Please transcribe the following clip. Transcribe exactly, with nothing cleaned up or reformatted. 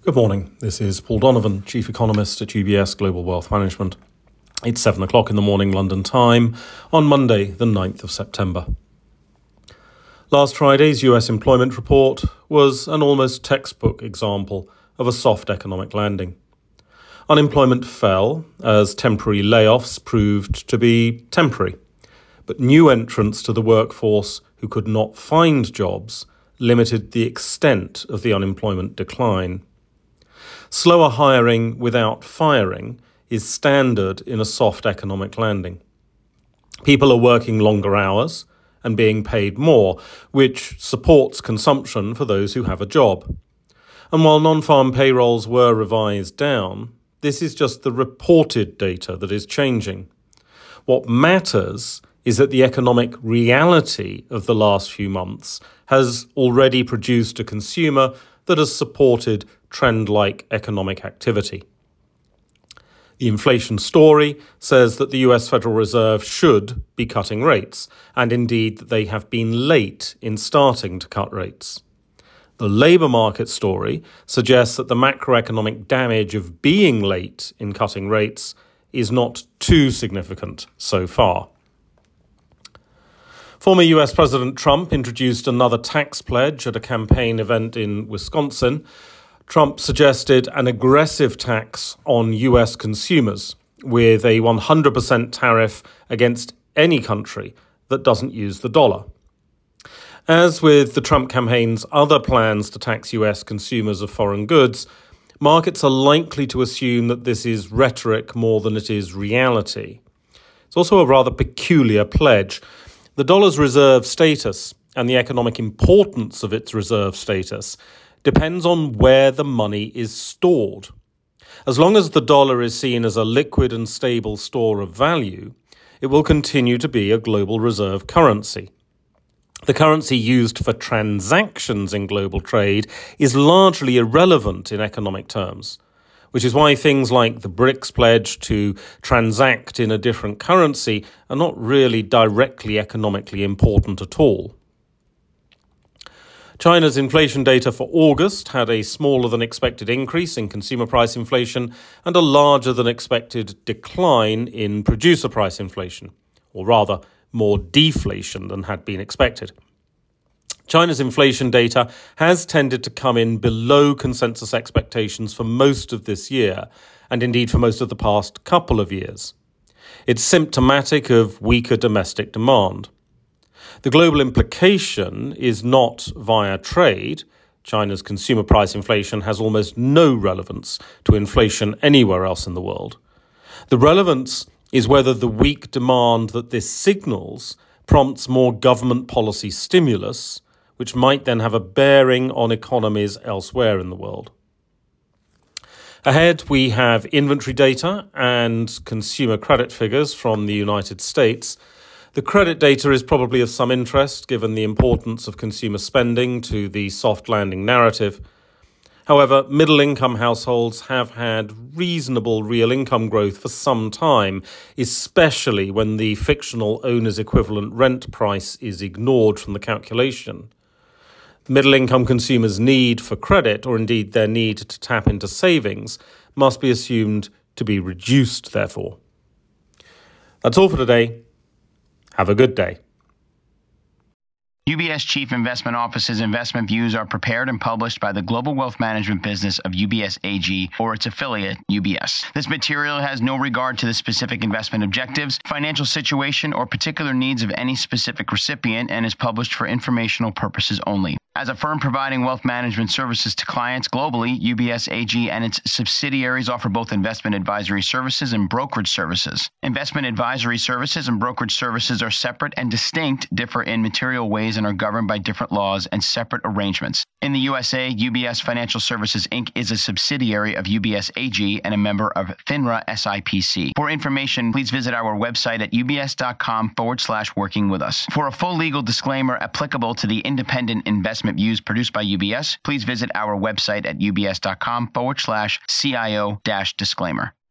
Good morning. This is Paul Donovan, Chief Economist at U B S Global Wealth Management. It's seven o'clock in the morning London time on Monday, the ninth of September. Last Friday's U S employment report was an almost textbook example of a soft economic landing. Unemployment fell as temporary layoffs proved to be temporary, but new entrants to the workforce who could not find jobs limited the extent of the unemployment decline. Slower hiring without firing is standard in a soft economic landing. People are working longer hours and being paid more, which supports consumption for those who have a job. And while non-farm payrolls were revised down, this is just the reported data that is changing. What matters is that the economic reality of the last few months has already produced a consumer that has supported trend-like economic activity. The inflation story says that the U S Federal Reserve should be cutting rates, and indeed that they have been late in starting to cut rates. The labour market story suggests that the macroeconomic damage of being late in cutting rates is not too significant so far. Former U S President Trump introduced another tax pledge at a campaign event in Wisconsin. Trump suggested an aggressive tax on U S consumers with a one hundred percent tariff against any country that doesn't use the dollar. As with the Trump campaign's other plans to tax U S consumers of foreign goods, markets are likely to assume that this is rhetoric more than it is reality. It's also a rather peculiar pledge. The dollar's reserve status and the economic importance of its reserve status depends on where the money is stored. As long as the dollar is seen as a liquid and stable store of value, it will continue to be a global reserve currency. The currency used for transactions in global trade is largely irrelevant in economic terms, which is why things like the BRICS pledge to transact in a different currency are not really directly economically important at all. China's inflation data for August had a smaller than expected increase in consumer price inflation and a larger than expected decline in producer price inflation, or rather, more deflation than had been expected. China's inflation data has tended to come in below consensus expectations for most of this year, and indeed for most of the past couple of years. It's symptomatic of weaker domestic demand. The global implication is not via trade. China's consumer price inflation has almost no relevance to inflation anywhere else in the world. The relevance is whether the weak demand that this signals prompts more government policy stimulus, which might then have a bearing on economies elsewhere in the world. Ahead, we have inventory data and consumer credit figures from the United States. The credit data is probably of some interest given the importance of consumer spending to the soft landing narrative. However, middle-income households have had reasonable real income growth for some time, especially when the fictional owner's equivalent rent price is ignored from the calculation. Middle-income consumers' need for credit, or indeed their need to tap into savings, must be assumed to be reduced, therefore. That's all for today. Have a good day. U B S Chief Investment Office's investment views are prepared and published by the global wealth management business of U B S A G or its affiliate, U B S. This material has no regard to the specific investment objectives, financial situation, or particular needs of any specific recipient and is published for informational purposes only. As a firm providing wealth management services to clients globally, U B S A G and its subsidiaries offer both investment advisory services and brokerage services. Investment advisory services and brokerage services are separate and distinct, differ in material ways, and are governed by different laws and separate arrangements. In the U S A, U B S Financial Services Incorporated is a subsidiary of U B S A G and a member of FINRA S I P C. For information, please visit our website at ubs.com forward slash working with us. For a full legal disclaimer applicable to the independent investment views produced by U B S, please visit our website at ubs.com forward slash CIO dash disclaimer.